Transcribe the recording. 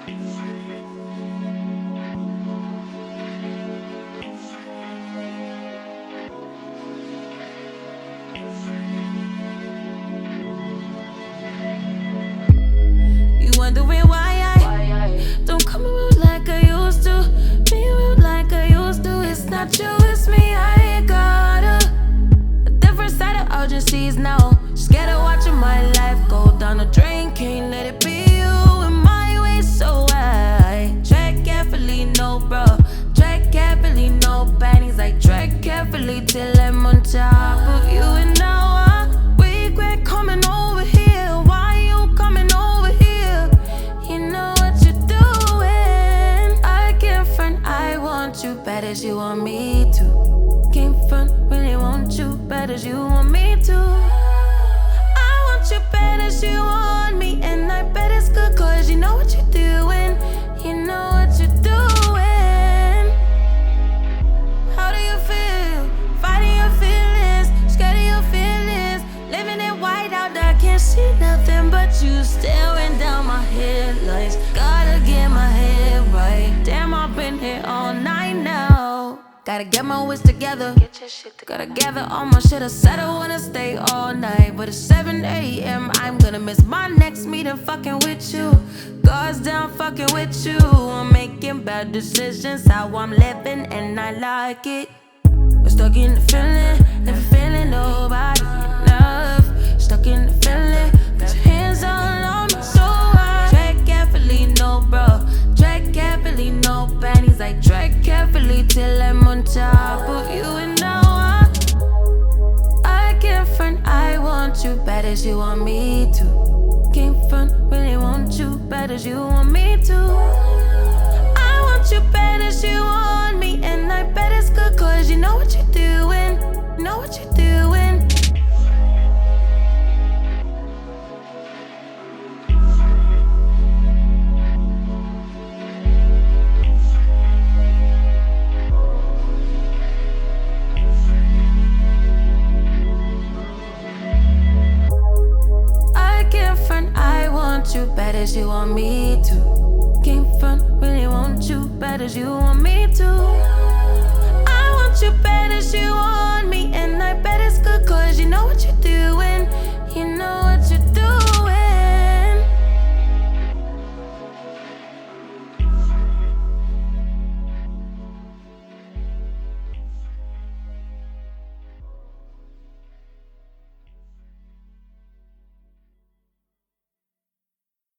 You wondering why I don't come around like I used to, be around like I used to. It's not you, it's me. I got a different side of urgencies now. Scared of watching my life go down the drain. Can't let it be you in my way, so I tread carefully, no bro. Tread carefully, no panties. I tread carefully till I'm on top of you. And now I regret coming over here. Why you coming over here? You know what you're doing. I can't front, I want you bad as you want me to. Can't front, really want you bad as you want me to. I want you bad as you want me, and I bet it's good cause you know what you're doing. You know what you're doing. How do you feel? Fighting your feelings, scared of your feelings. Living it white out, I can't see nothing but you staring down my headlights. Gotta get my head right. Damn, I've been here all night now. Gotta get my wits together. Gotta gather all my shit. I said I wanna stay all night, but it's 7 a.m. I'm gonna miss my next meeting fucking with you. Guards down fucking with you. I'm making bad decisions, how I'm living, and I like it. We're stuck in the feeling, never feeling nobody enough. Stuck in the feeling, got your hands all on me, so I tread carefully, no bro. Tread carefully, no panties. I tread carefully till I'm on top of you. And now I can't front, I want you bad as you want me to. Can't front, really want you bad as you want me to. I want you bad as you want me, and I bet it's good cause you know what you're doing. Know what you're doing. I want you bad as you want me to. Can't front, really want you bad as you want me to. I want you bad as you want me, and I bet it's good cause you know what you're doing.